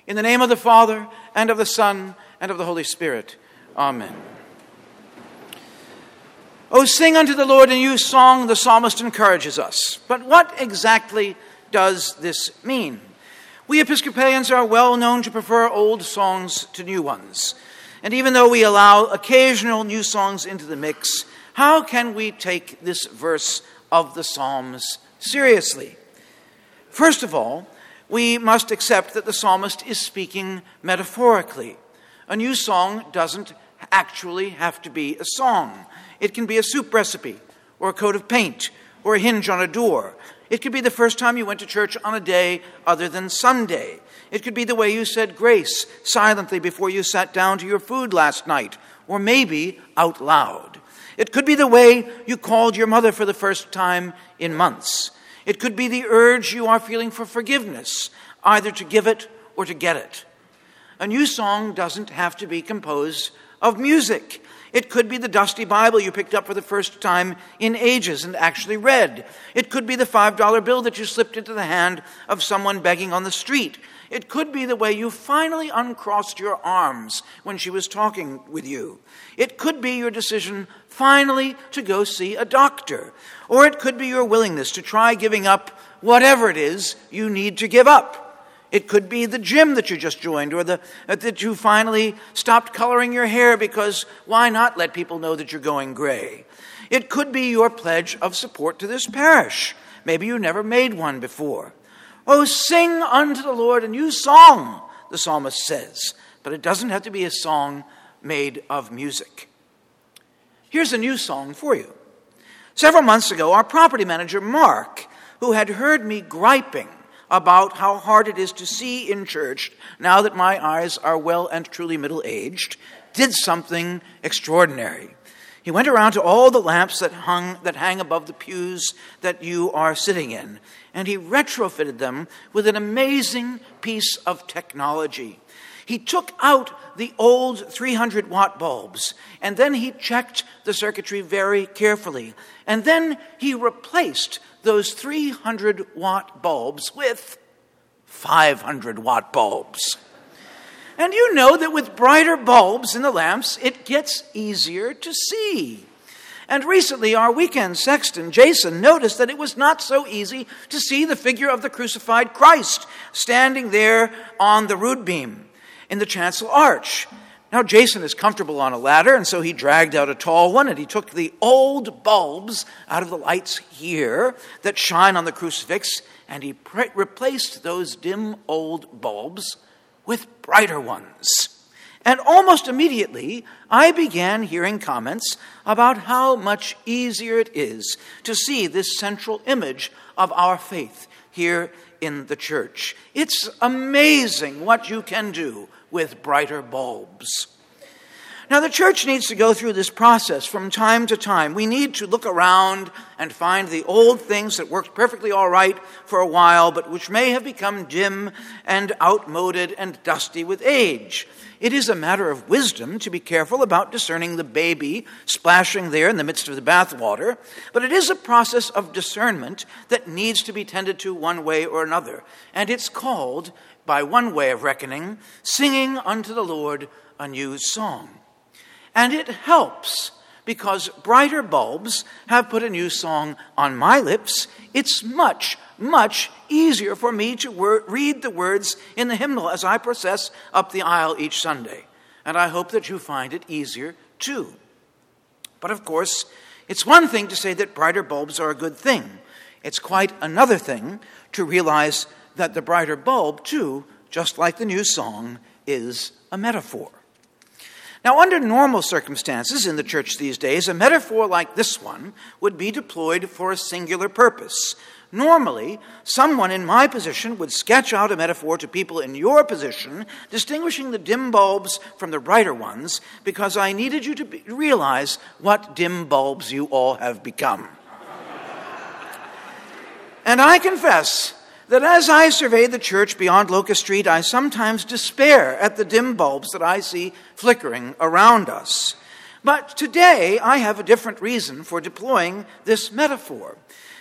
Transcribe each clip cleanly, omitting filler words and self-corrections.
In the name of the Father, and of the Son, and of the Holy Spirit. Amen. "O sing unto the Lord a new song," the psalmist encourages us. But what exactly does this mean? We Episcopalians are well known to prefer old songs to new ones. And even though we allow occasional new songs into the mix, how can we take this verse of the Psalms seriously? First of all, we must accept that the psalmist is speaking metaphorically. A new song doesn't actually have to be a song. It can be a soup recipe, or a coat of paint, or a hinge on a door. It could be the first time you went to church on a day other than Sunday. It could be the way you said grace silently before you sat down to your food last night, or maybe out loud. It could be the way you called your mother for the first time in months. It could be the urge you are feeling for forgiveness, either to give it or to get it. A new song doesn't have to be composed of music. It could be the dusty Bible you picked up for the first time in ages and actually read. It could be the $5 bill that you slipped into the hand of someone begging on the street. It could be the way you finally uncrossed your arms when she was talking with you. It could be your decision finally to go see a doctor. Or it could be your willingness to try giving up whatever it is you need to give up. It could be the gym that you just joined, or that you finally stopped coloring your hair because why not let people know that you're going gray? It could be your pledge of support to this parish. Maybe you never made one before. "Oh, sing unto the Lord a new song," the psalmist says. But it doesn't have to be a song made of music. Here's a new song for you. Several months ago, our property manager, Mark, who had heard me griping about how hard it is to see in church now that my eyes are well and truly middle-aged, did something extraordinary. He went around to all the lamps that hang above the pews that you are sitting in, and he retrofitted them with an amazing piece of technology. He took out the old 300-watt bulbs, and then he checked the circuitry very carefully. And then he replaced those 300-watt bulbs with 500-watt bulbs. And you know that with brighter bulbs in the lamps, it gets easier to see. And recently, our weekend sexton, Jason, noticed that it was not so easy to see the figure of the crucified Christ standing there on the rood beam in the chancel arch. Now, Jason is comfortable on a ladder, and so he dragged out a tall one, and he took the old bulbs out of the lights here that shine on the crucifix, and he replaced those dim old bulbs with brighter ones. And almost immediately, I began hearing comments about how much easier it is to see this central image of our faith here in the church. It's amazing what you can do with brighter bulbs. Now, the church needs to go through this process from time to time. We need to look around and find the old things that worked perfectly all right for a while, but which may have become dim and outmoded and dusty with age. It is a matter of wisdom to be careful about discerning the baby splashing there in the midst of the bathwater, but it is a process of discernment that needs to be tended to one way or another. And it's called, by one way of reckoning, singing unto the Lord a new song. And it helps because brighter bulbs have put a new song on my lips. It's much, much easier for me to read the words in the hymnal as I process up the aisle each Sunday. And I hope that you find it easier too. But of course, it's one thing to say that brighter bulbs are a good thing. It's quite another thing to realize that the brighter bulb too, just like the new song, is a metaphor. Now, under normal circumstances in the church these days, a metaphor like this one would be deployed for a singular purpose. Normally, someone in my position would sketch out a metaphor to people in your position, distinguishing the dim bulbs from the brighter ones, because I needed you to realize what dim bulbs you all have become. And I confess that as I survey the church beyond Locust Street, I sometimes despair at the dim bulbs that I see flickering around us. But today, I have a different reason for deploying this metaphor.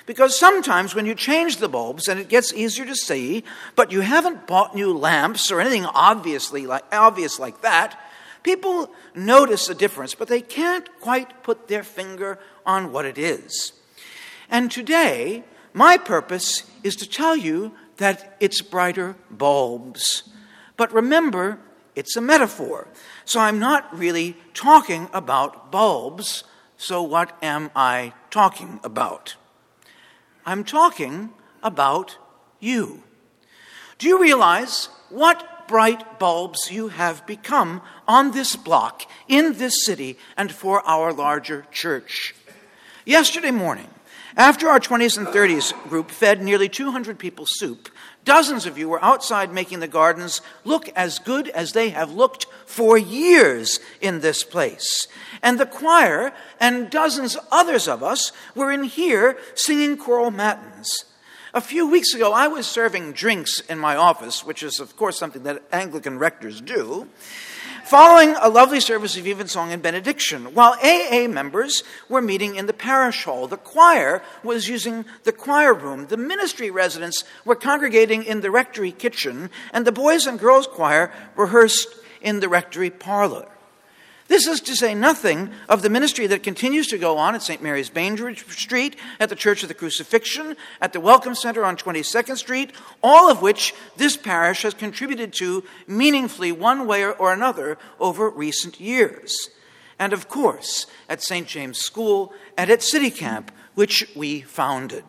Because sometimes when you change the bulbs and it gets easier to see, but you haven't bought new lamps or anything obvious like that, people notice a difference, but they can't quite put their finger on what it is. And today, my purpose is to tell you that it's brighter bulbs. But remember, it's a metaphor. So I'm not really talking about bulbs. So what am I talking about? I'm talking about you. Do you realize what bright bulbs you have become on this block, in this city, and for our larger church? Yesterday morning, after our 20s and 30s group fed nearly 200 people soup, dozens of you were outside making the gardens look as good as they have looked for years in this place. And the choir and dozens others of us were in here singing choral matins. A few weeks ago, I was serving drinks in my office, which is, of course, something that Anglican rectors do, following a lovely service of evensong and benediction. While AA members were meeting in the parish hall, the choir was using the choir room, the ministry residents were congregating in the rectory kitchen, and the boys and girls choir rehearsed in the rectory parlor. This is to say nothing of the ministry that continues to go on at St. Mary's Bainbridge Street, at the Church of the Crucifixion, at the Welcome Center on 22nd Street, all of which this parish has contributed to meaningfully one way or another over recent years. And of course, at St. James School and at City Camp, which we founded.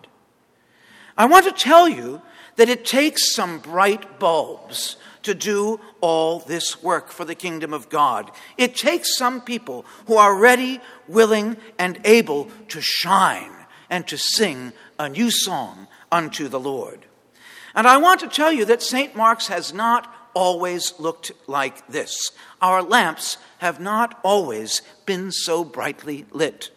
I want to tell you that it takes some bright bulbs to do all this work for the kingdom of God. It takes some people who are ready, willing, and able to shine and to sing a new song unto the Lord. And I want to tell you that St. Mark's has not always looked like this. Our lamps have not always been so brightly lit.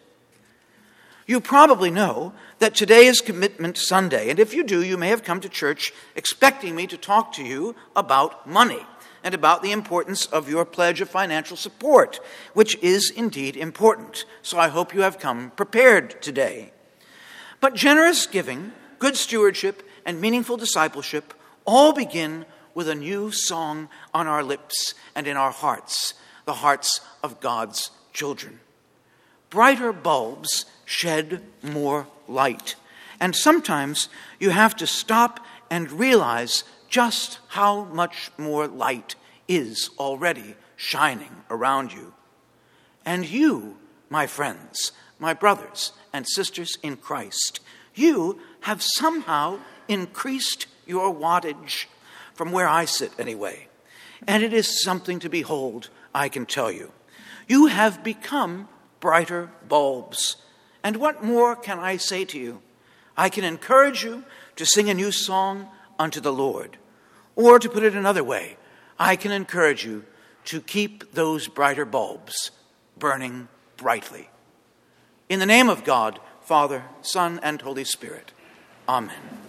You probably know that today is Commitment Sunday, and if you do, you may have come to church expecting me to talk to you about money and about the importance of your pledge of financial support, which is indeed important. So I hope you have come prepared today. But generous giving, good stewardship, and meaningful discipleship all begin with a new song on our lips and in our hearts, the hearts of God's children. Brighter bulbs shed more light. And sometimes you have to stop and realize just how much more light is already shining around you. And you, my friends, my brothers and sisters in Christ, you have somehow increased your wattage from where I sit anyway. And it is something to behold, I can tell you. You have become brighter bulbs. And what more can I say to you? I can encourage you to sing a new song unto the Lord. Or to put it another way, I can encourage you to keep those brighter bulbs burning brightly. In the name of God, Father, Son, and Holy Spirit. Amen.